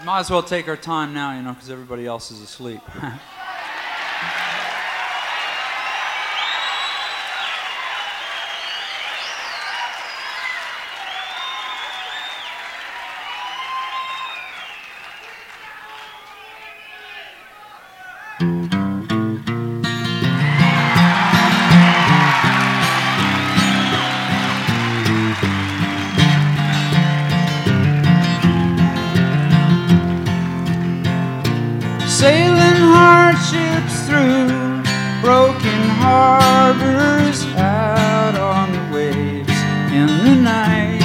Might as well take our time now, because everybody else is asleep. Sailing hardships through broken harbors, out on the waves in the night.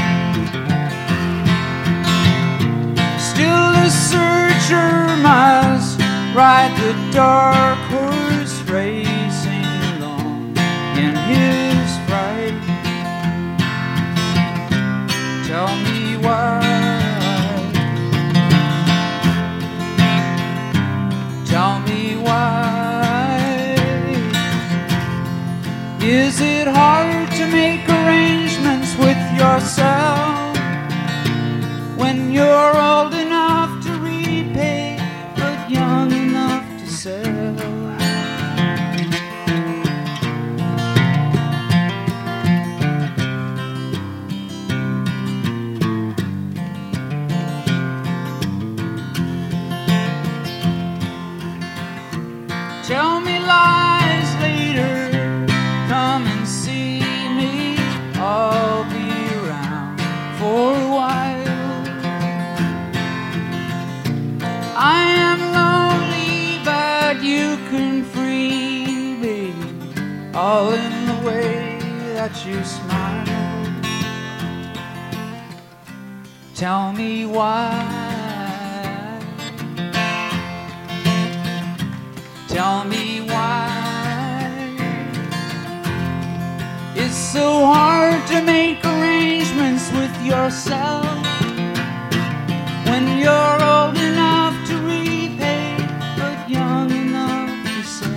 Still the searcher must ride the dark horse, racing along in his fright. Tell me why. Tell me why. Is it hard to make arrangements with yourself when you're old enough to repay but young enough to sell? Tell me lies later, come and see me, I'll be around for a while. I am lonely, but you can free me, all in the way that you smile. Tell me why. Tell me why it's so hard to make arrangements with yourself when you're old enough to repay but young enough to sell.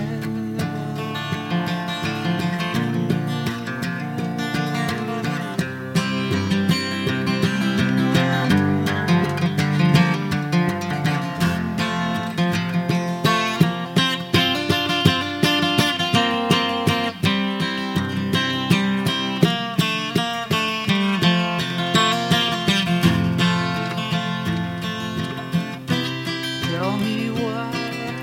Tell me why.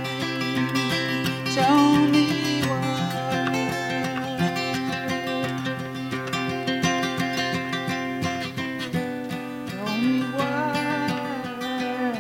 Tell me why. Tell me why.